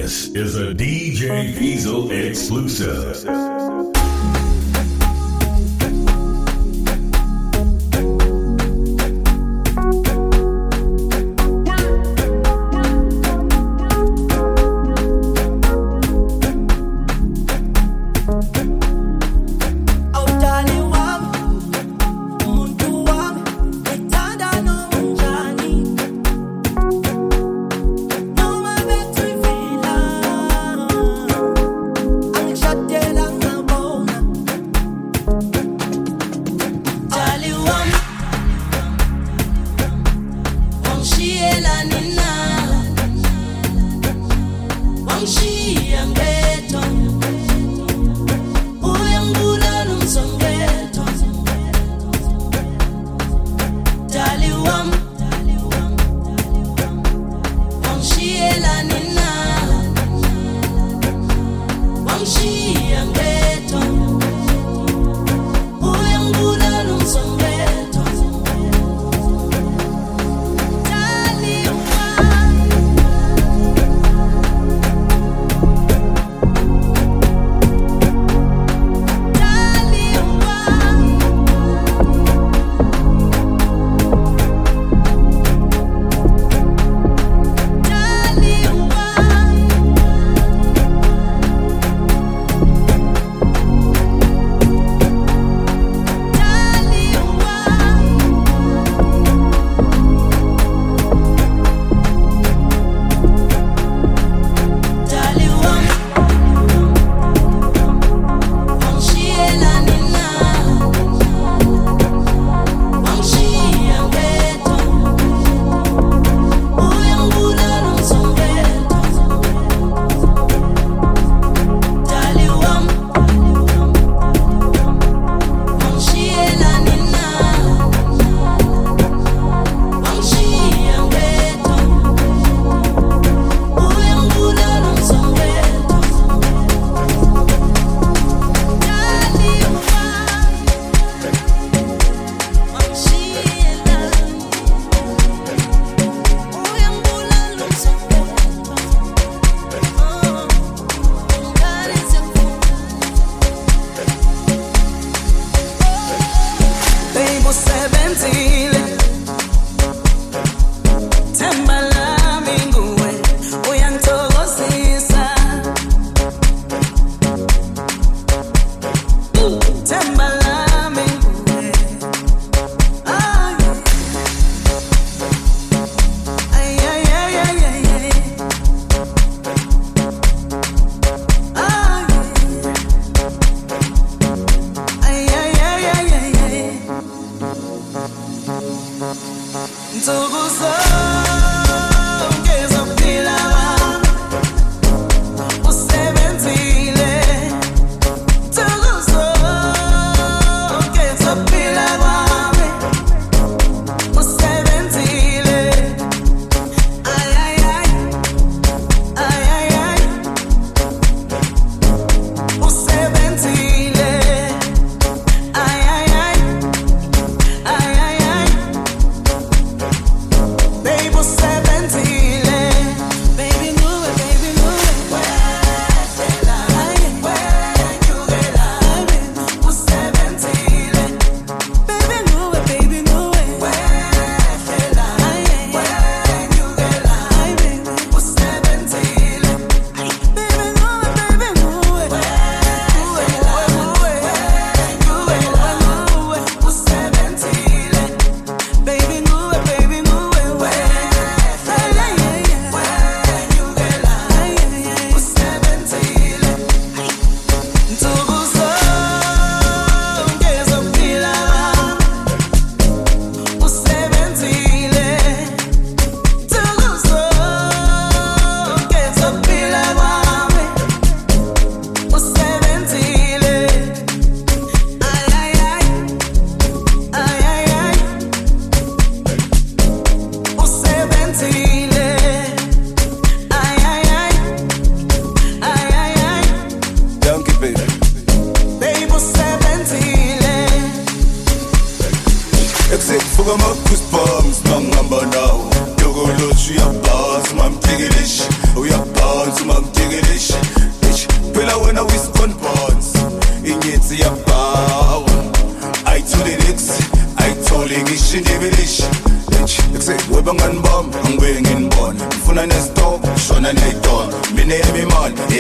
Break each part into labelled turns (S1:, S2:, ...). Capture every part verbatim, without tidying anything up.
S1: This is a D J Diesel exclusive.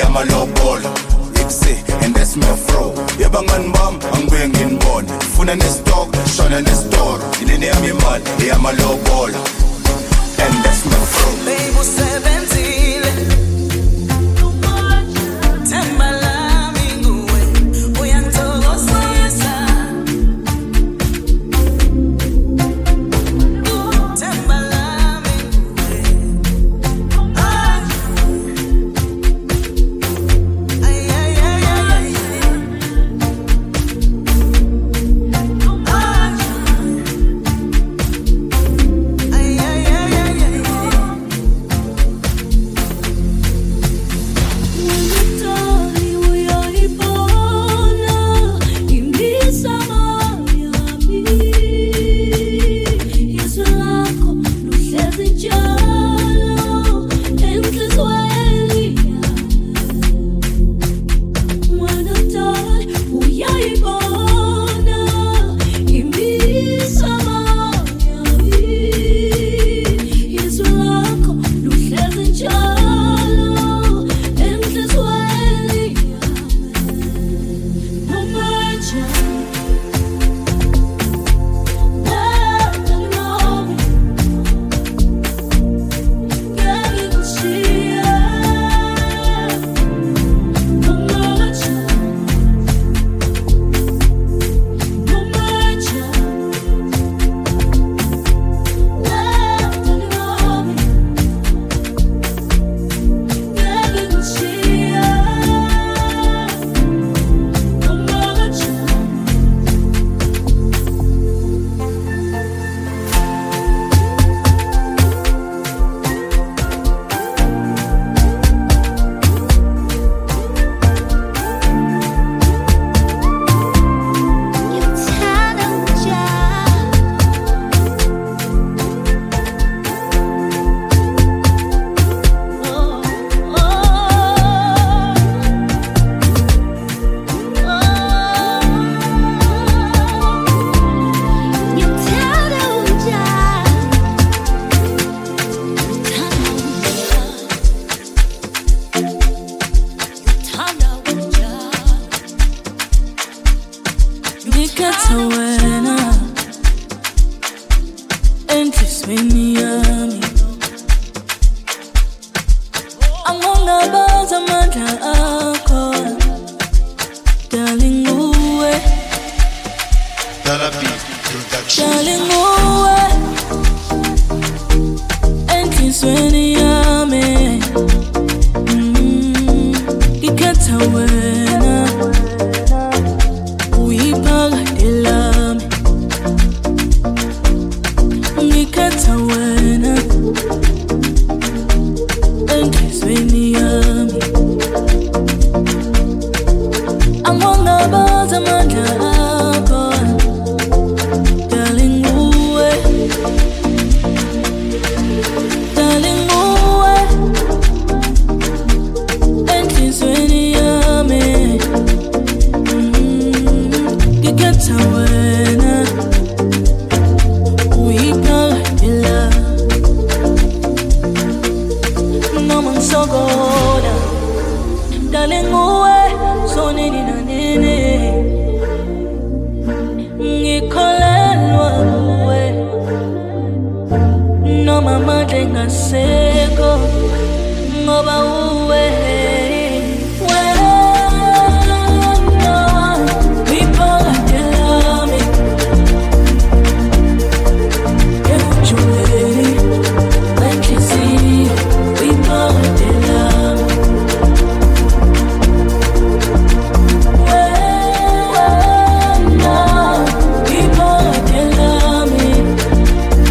S2: eyamalobola iksi and that's my fro yabangani bam angibuye nginibone funa nestock shona nestore ilene yami imali eyamalobola and that's my fro
S3: baby usebenzile themba lami nguwe uyangithokozisa themba lami nguwe ay ay ay ay ay ay ay ay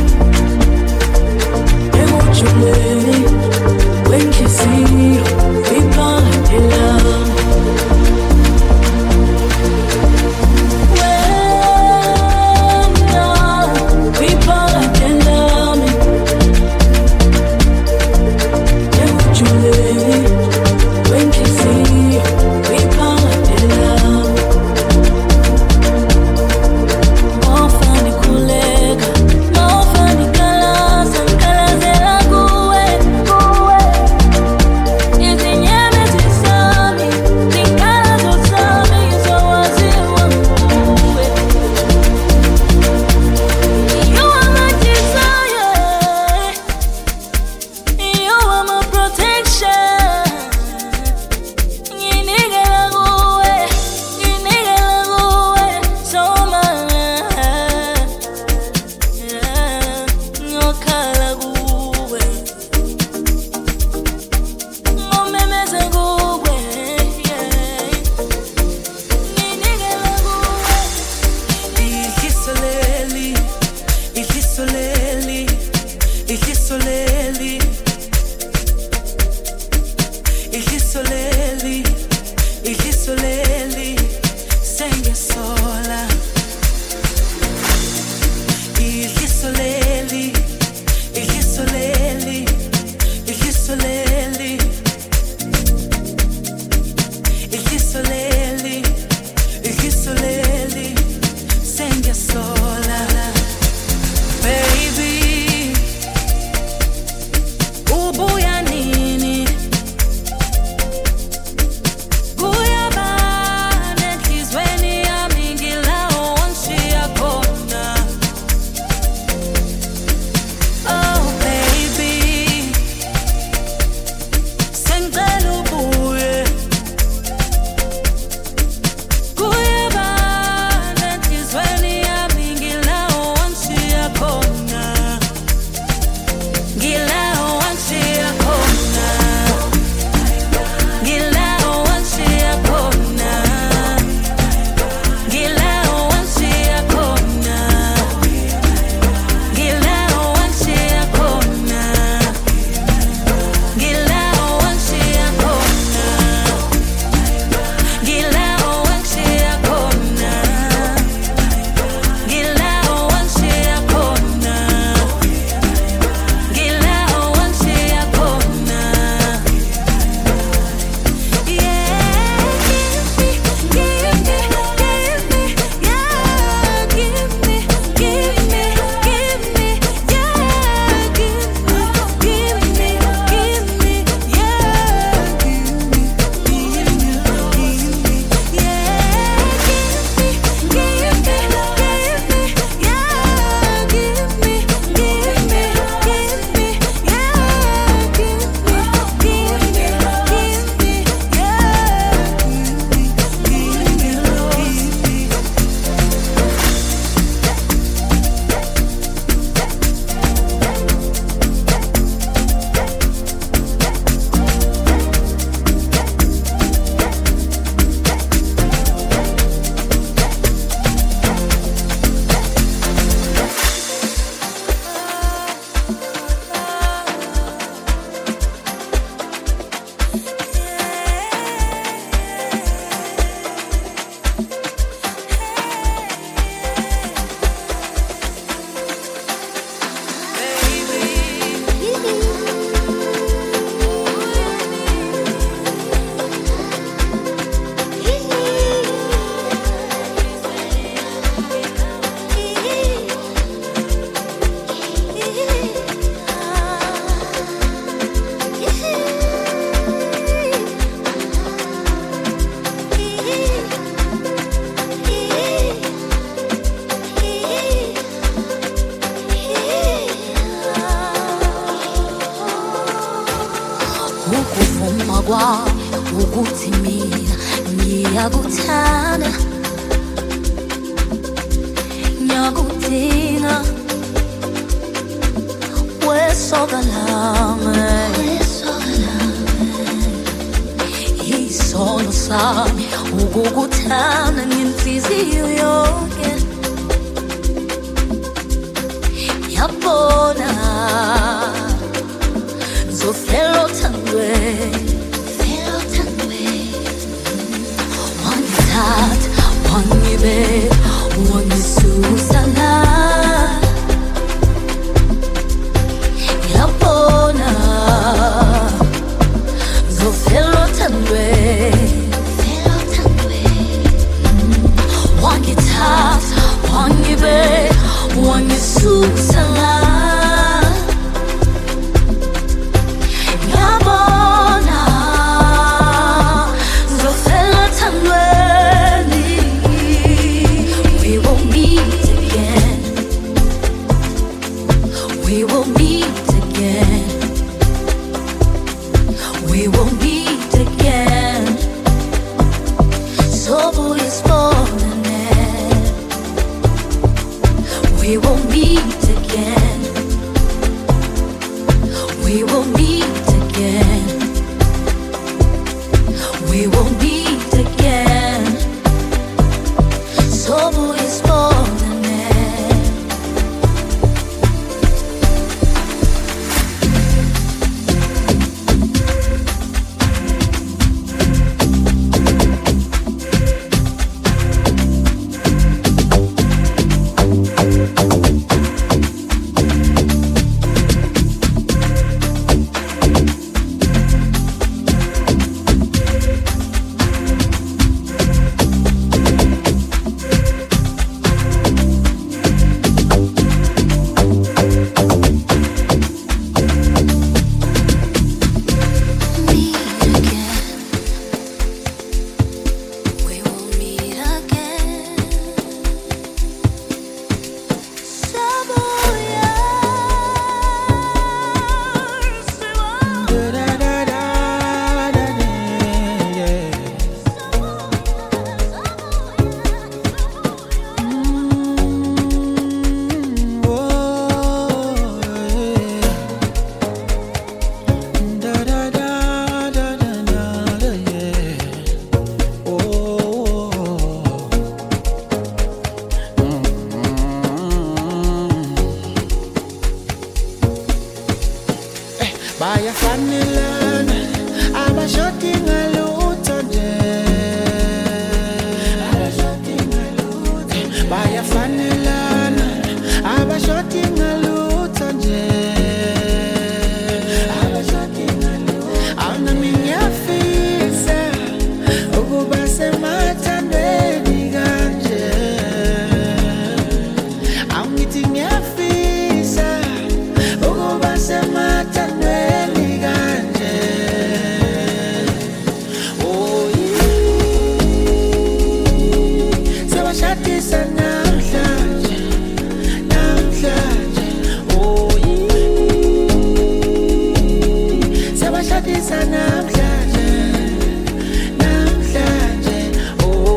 S4: When you see
S3: Ikisoleli, ikisoleli, sengiyasola. Baby, ubuya nini? Buya bane enhlizweni yami ngilawo wanshiya khona. Oh baby, sengicela ubuye. Buya bane enhlizweni yami ngilawo wanshiya khona. Ngilawo wanshiya khona. Ngilawo wanshiya khona. Ngilawo wanshiya khona. Ngilawo wanshiya khona. Ngilawo wanshiya khona. Ngilawo wanshiya khona. Ngilawo wanshiya khona. Ngilawo wanshiya khona. Yeah, give me, give me, give me, yeah, give me, give me, give me, yeah, give me, give me, give me, yeah, give me, give me, give me, yeah, give me, give me, give me, yeah, give me, give me, give me, yeah, give me, give me, give me,
S4: ukuvuma kwami ukuthi mina ngiyakuthanda, ngiyakudinga wesoka lami, isono sami ukukuthanda ngenhliziyo yonke. Ngiyabona zofela othandweni, fela othandweni. Wangithatha, wangibeka, wangisusa la. Ngiyabona zofela othandweni, fela othandweni. Wangithatha, wangibeka, wangisusa la. We will meet again.
S5: ukuba semathandweni kanje. Angithi ngiyafisa ukuba semathandweni kanje. Oh yeah, sebashadisa namhlanje, namhlanje. Oh yeah, sebashadisa namhlanje, namhlanje. Oh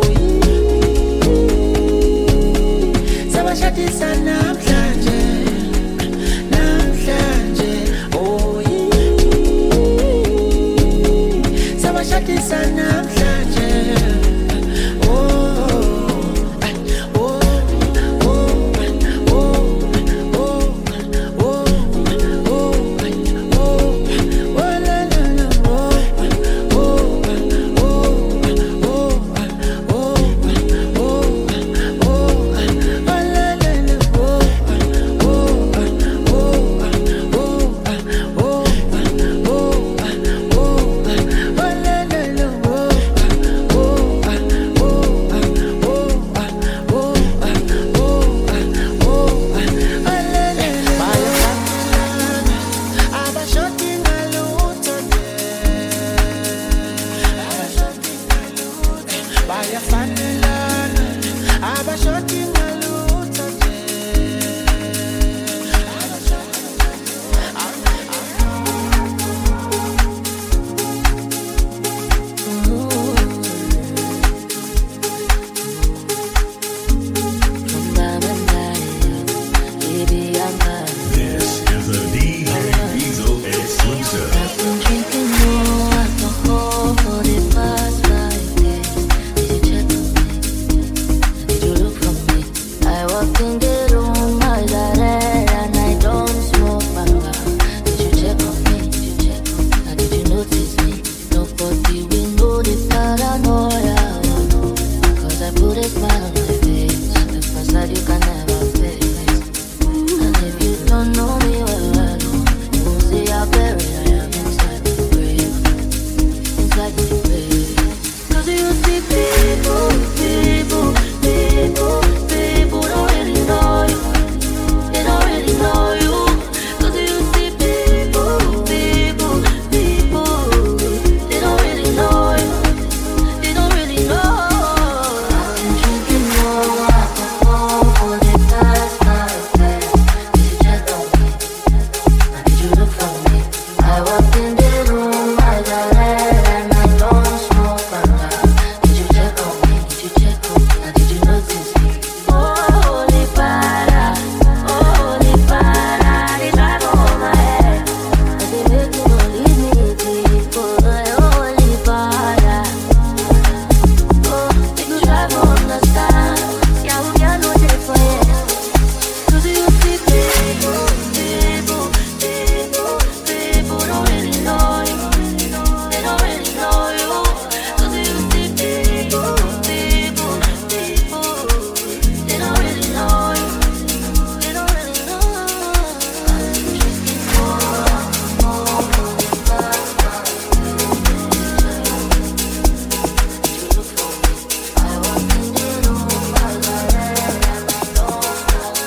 S5: yeah, sebashadisa namhlanje, namhlanje. Oh yeah, sebashadisa namhlanje. Oh, ay, oh, oh, oh, oh, oh, oh, ay, oh, oh, la, la, la, oh, oh, oh, oh, oh, oh, oh, la, la, la, oh, oh, oh,
S1: This is a D J Diesel exclusive.
S4: I've been drinking more alcohol for the past five days. Did you check on me? Did you look from me? I walked in the room, eyes are red, and I don't smoke banga. Did you check on me? Did you check on me? Now did you notice me? Nobody will know the paranoia. Cause I put a smile on my face. The facade you can never face. And if you don't know me well, well, you will see how buried I am inside the grave. Inside the grave. Cause you see people, people, people, people don't really know you. They don't really know you. Cause you see people, people, people, they don't really know you. They don't really know. I've been drinking more alcohol for the past five days. Did you check on me? Now did you look for me? I walked in the room, eyes are red, and I don't smoke banga. Did you check on me? Did you check on me? Now did you notice me? Holy para, holy para, they drive over my head. But they make me no leave me deep, oh, holy para. Oh, make you drive on the side. Yeah, we got no day for you. Cause you see people, people, people, people don't really know you. They don't really know you. Cause you see people, people, people, they don't really know you. They don't really know. I'm drinking more, more for the past five days. You look for me. I walked in the room, eyes are red, and I don't smoke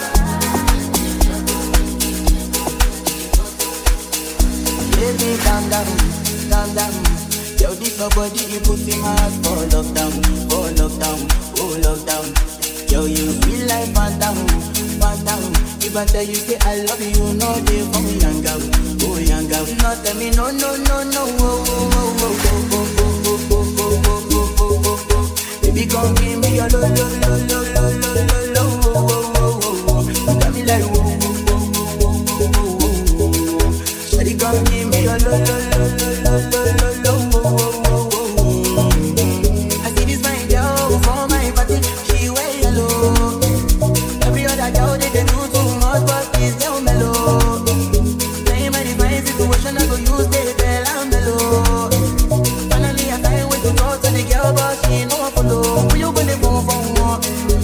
S5: Baby, calm down, calm down. Yo, this your body, you put in my heart for lockdown, for lockdown, oh lockdown. Yo, you feel like phantom, phantom. If I tell you say I love you, you know they for me young girl, oh young girl. No tell me no, no, no, no, oh, oh, oh, oh, oh, oh, oh, oh, oh, oh, oh, oh, oh, oh. Baby, come give me your lo, lo, lo, lo, lo, lo, lo, lo, oh, oh, oh, oh, oh. You got me like oh, oh, oh, oh, oh, oh, oh, oh. Shawty, come give me your lo, lo, lo, lo, lo, lo, lo, lo, oh, oh, oh, oh, oh. I see this fine girl for my party, she wear yellow. Every other girl they can do too much, but this girl mellow. Same by the fine situation, I go use the tell I'm mellow. Finally I find way to talk to the girl, but she ain't no one follow. Who you gonna phone for?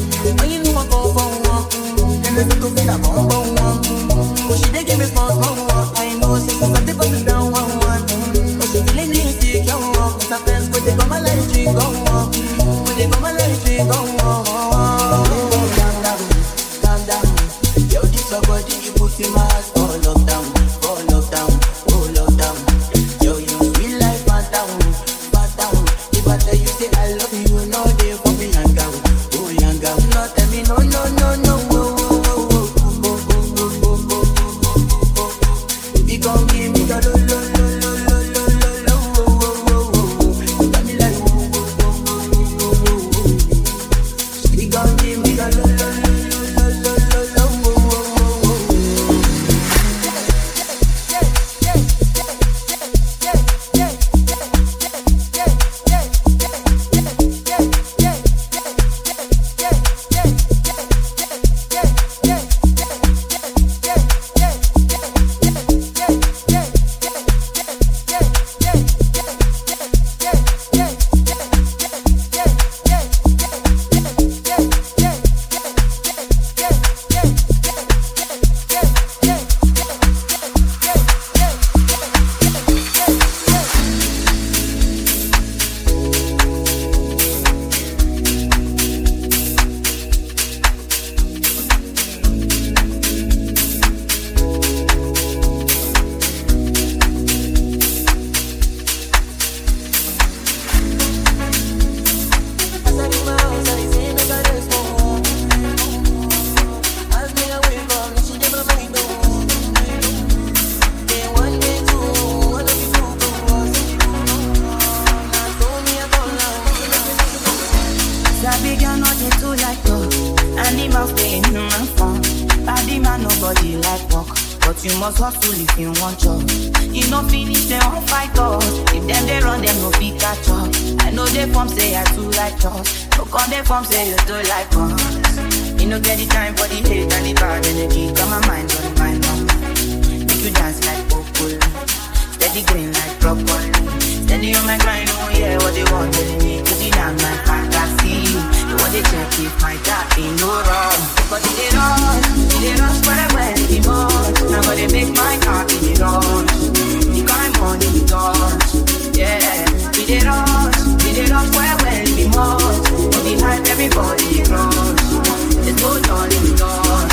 S5: Body girl not dey too like talk, and the mouth dey in my phone. Body man nobody like walk, but you must hustle if you want job. You no finish they won't fight us. If them they run them no fit catch up. I know they form say I too like us. No come they form say you too like us. You no get the time for the hate and the bad energy. Got my mind on my mom. Make you dance like Popol, steady green like broccoli. Steady on my grind, oh yeah, what they want telling me. Cause you not my fantasy. You want they check if my dad ain't no wrong. But it they rush, it they rush for the well, the most. Now but they make my heart in the rush. The kind money the touch, yeah. We they rush, we they rush for the well, the most. But behind everybody they rush. There's no joy in the dark.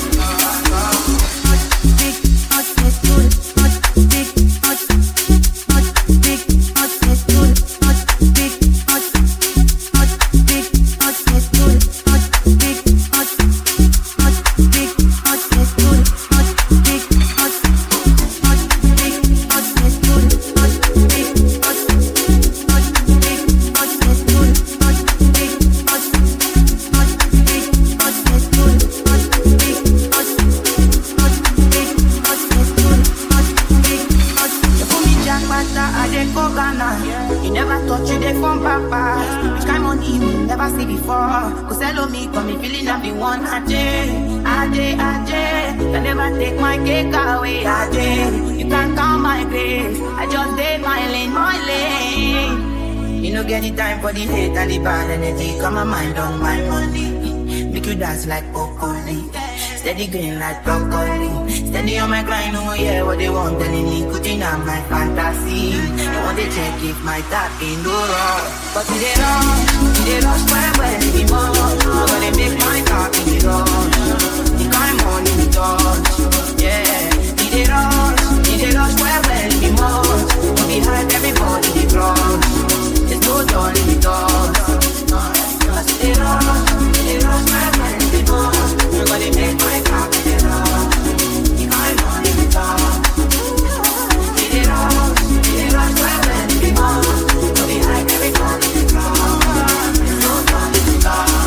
S5: Big, hot, it's good, hot, big, hot, hot, big, hot, it's good, hot, big, hot, hot, big, hot, it's good, hot, big, hot, hot, big, hot, it's good, hot, big, hot, hot, big, hot, it's good, hot, big, hot, hot, big, hot, it's good, hot, big, hot, hot, big, hot, it's good, hot, big, hot, hot, big, hot, it's good, hot, big, hot. You put me jackpata, I dey go Ghana. You never thought you dey from Papa. Which kind money you never see before? Cause hello me, come me feeling I'm the one. Ajay, Ajay, Ajay. Can never take my cake away. Ajay, you can't count my grace. I just did my lane, my lane. You no get the time for the hate and the bad energy. Got my mind on my money. Make you dance like broccoli. Steady green like broccoli. Steady on my grind, oh yeah, what they want telling me. Cooking on my fantasy. They want to check if my tap ain't no wrong. But if they rush, if they rush for a well, they more. But they make my tap in the rush. The kind money we touch, yeah. If they rush, if they rush for a well, they more. But behind everybody they crush. There's no joy in the touch. But if they rush, if they rush for a well, they more. But they make my tap in the rush. The kind money we touch. If they rush, if they rush for a well, they more. But behind everybody they crush. There's no joy in the touch.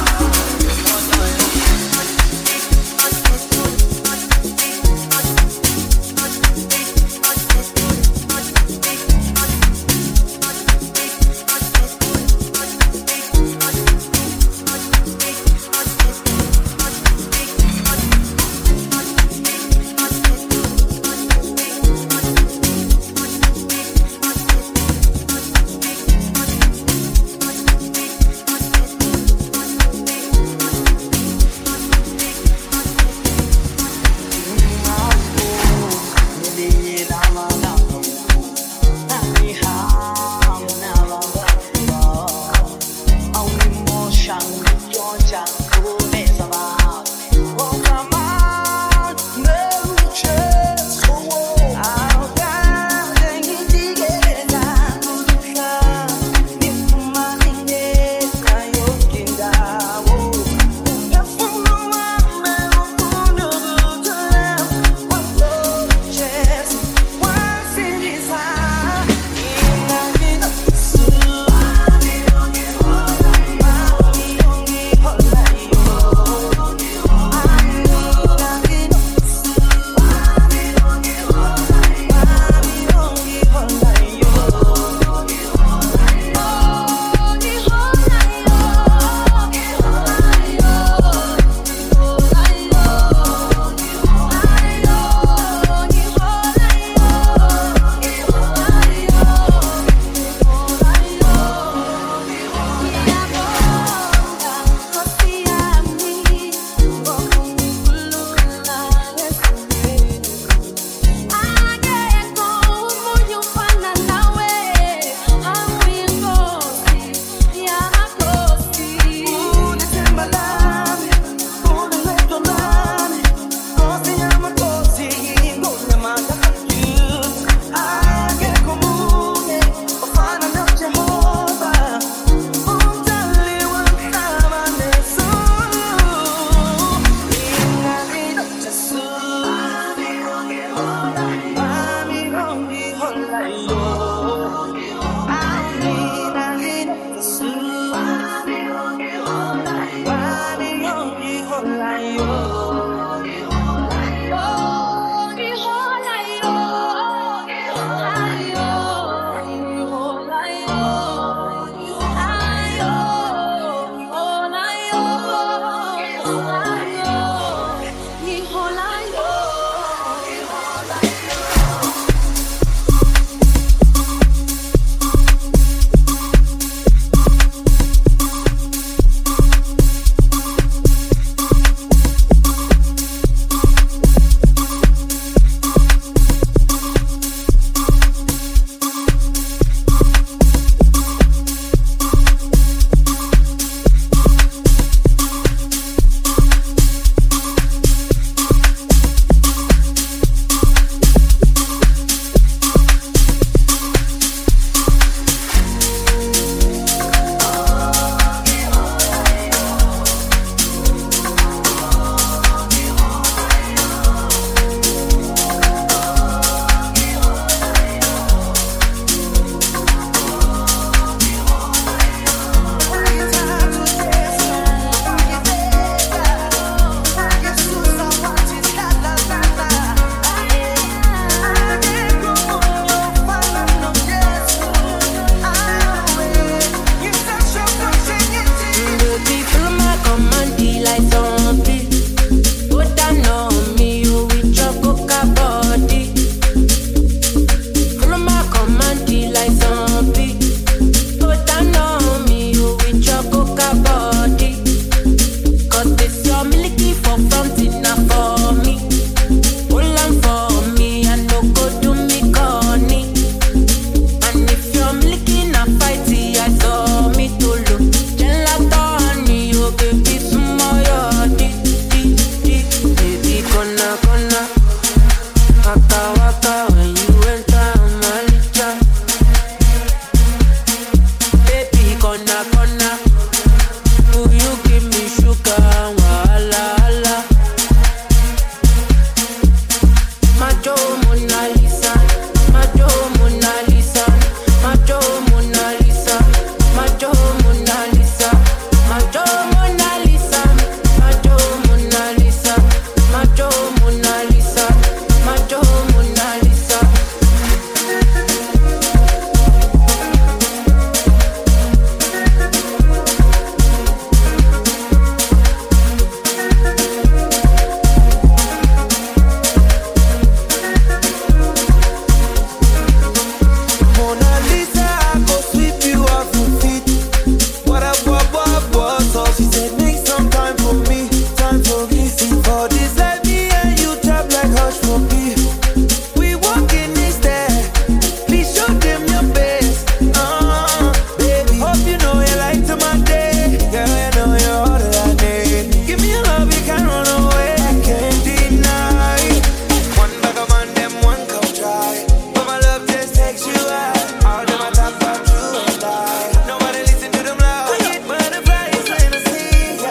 S5: Butterflies in the sea.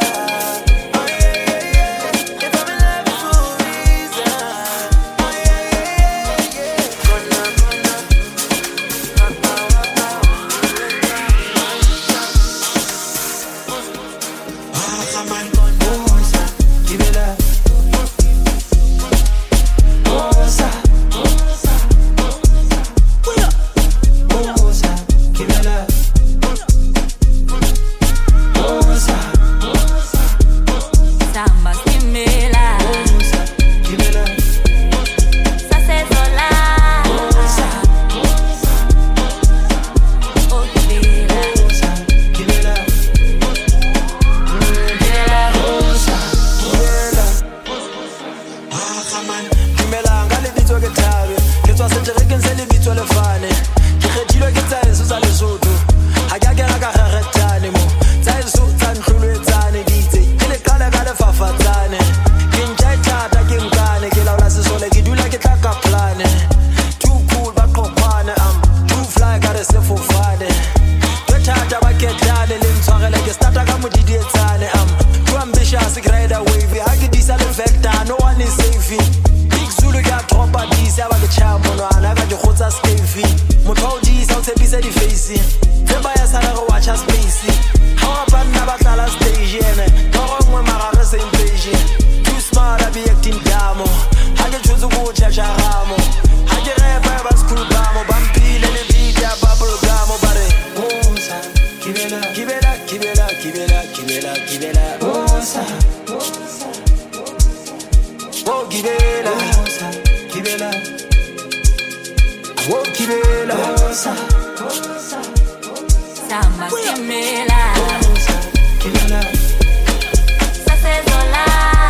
S5: Oh, Kibela, Kibela, oh, Kibela,
S3: Samba Kimela,
S5: Kibela,
S3: Sasezola,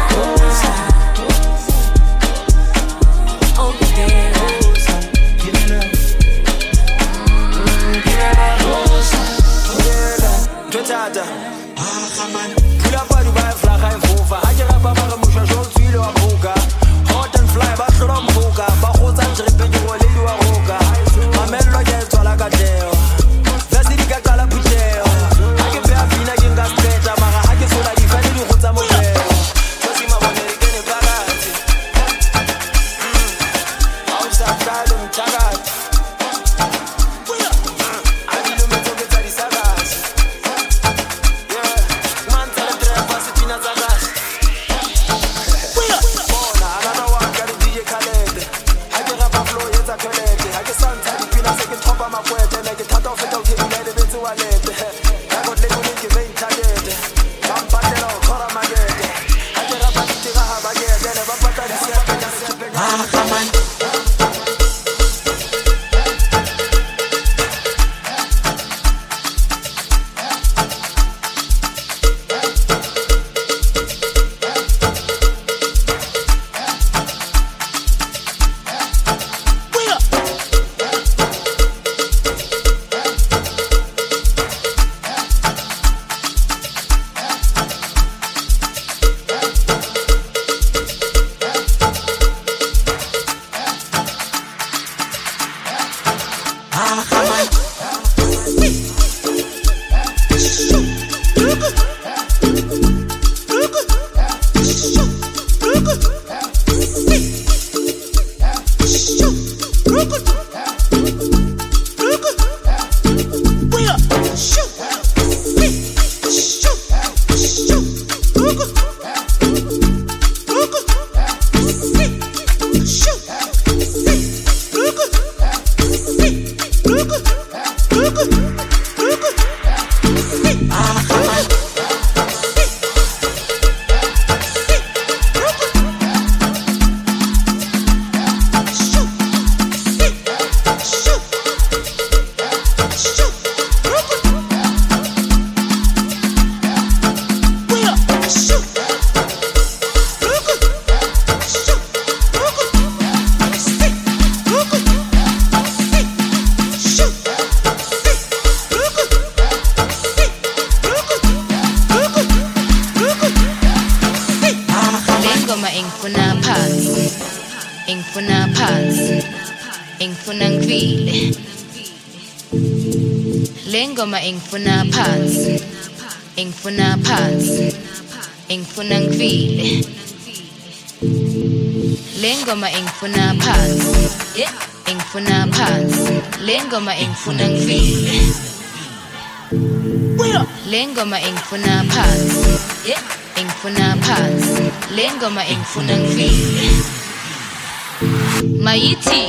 S3: oh Kibela,
S5: Kibela, Kibela, Tata, ah, man, pull up on the vibe, flag, I'm over. I just have a man who's a short wheel or hoga. Hot and fly, but from hoga. But who's a trip in your little hoga? My mellow gets all I got there. That's the big color put there. I can be a pina in gas better, but I can so like if I didn't put some more. Just see my one American in Bagatti. Outside, God, and Tagat. I didn't make it to the Sagas. Yeah, man, tell the driver, pass it in a Sagas. Bona, another one, got a D J Khaled. I get up a flow, yes, I collect it. I get some time to pin a second top of my foot, and I get cut off it out here, let it into a net. I got little link in main target. I'm batting out, Cora Magget. I get up a thing, I have a get, then I'm back at the seven. Ah, come on.
S4: Lengoma ingfuna phansi, ingfuna phansi, ingfuna ngivile. Lengoma ingfuna phansi, ingfuna phansi. Lengoma ingfuna ngivile. Lengoma ingfuna phansi, ingfuna phansi. Lengoma ingfuna ngivile. Mayithi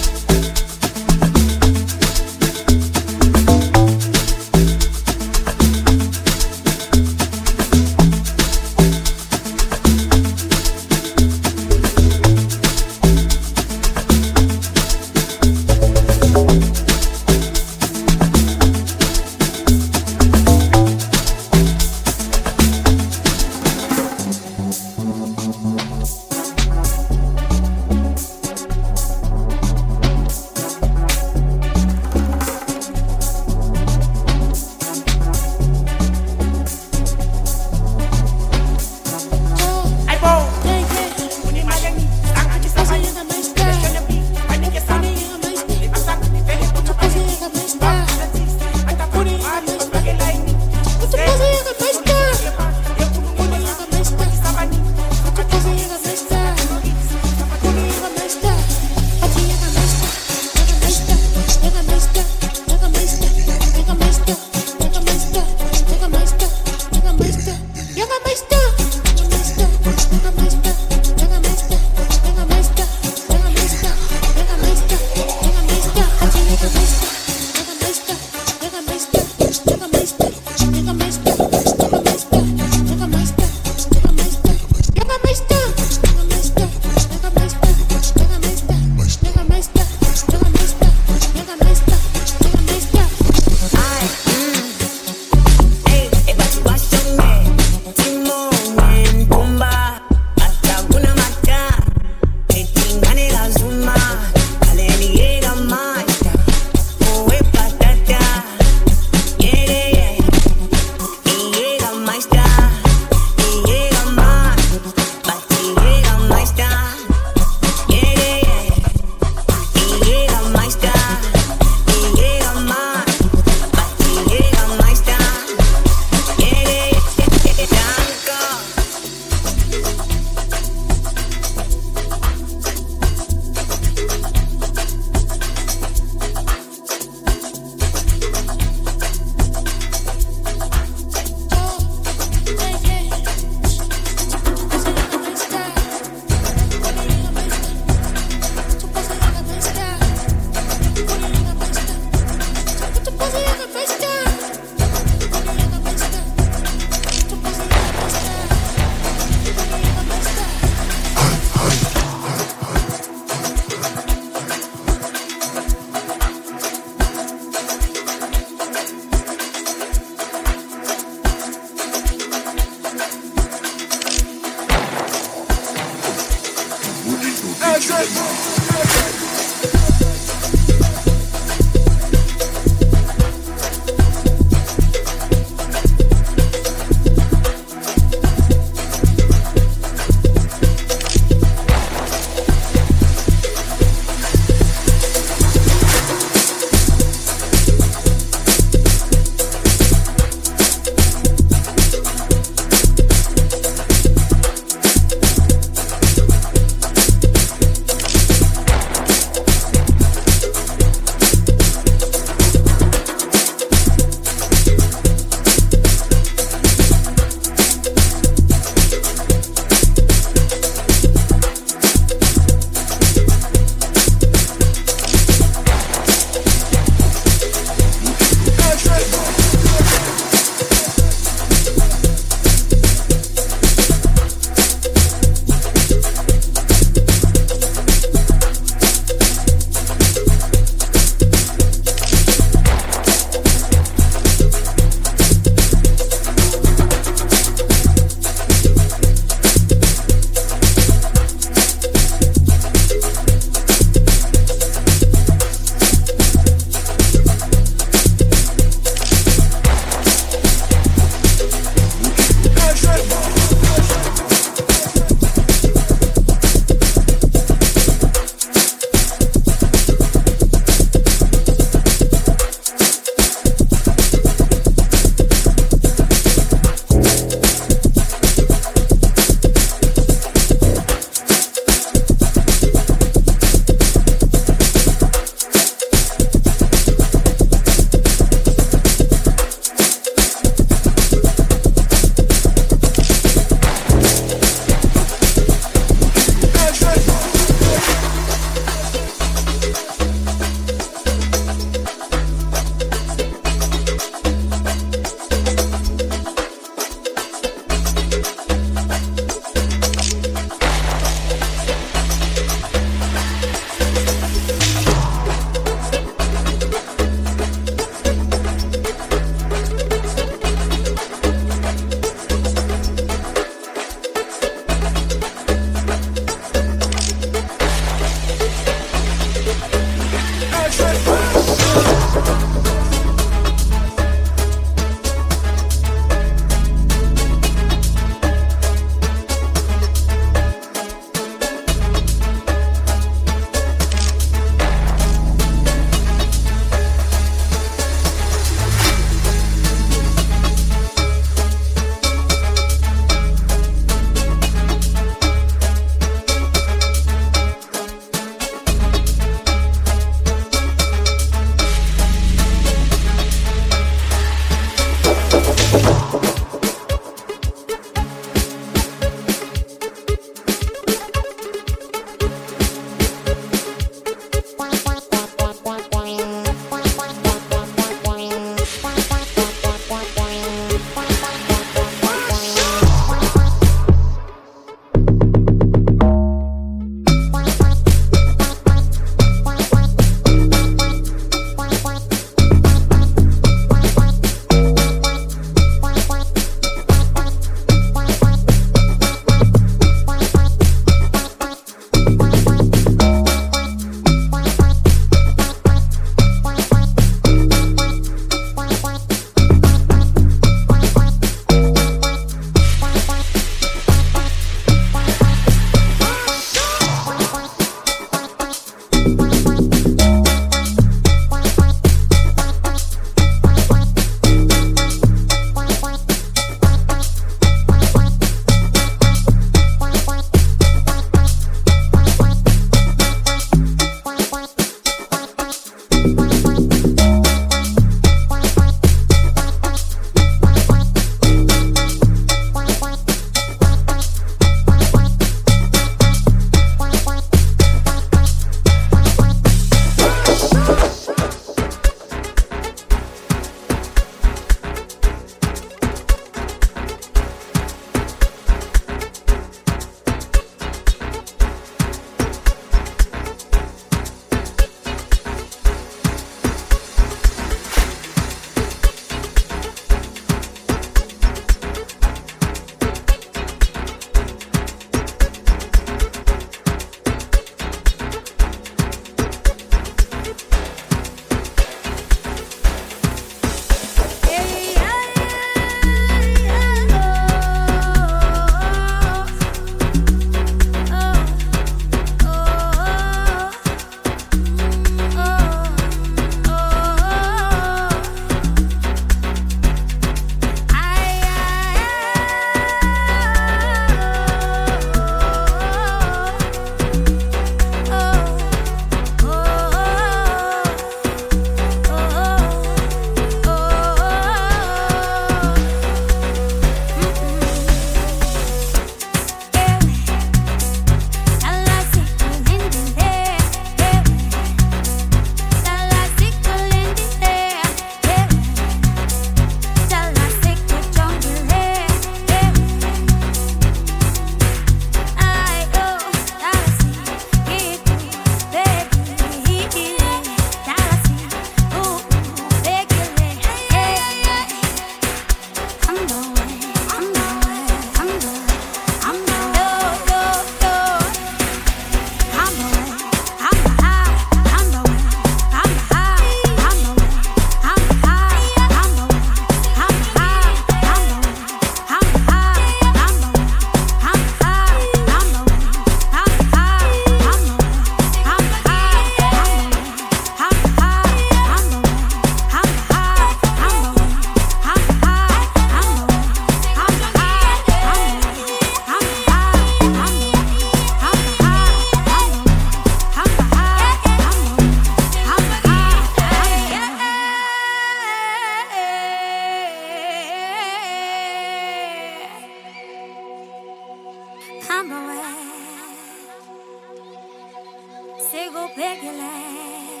S3: Come away. Sigo pegile.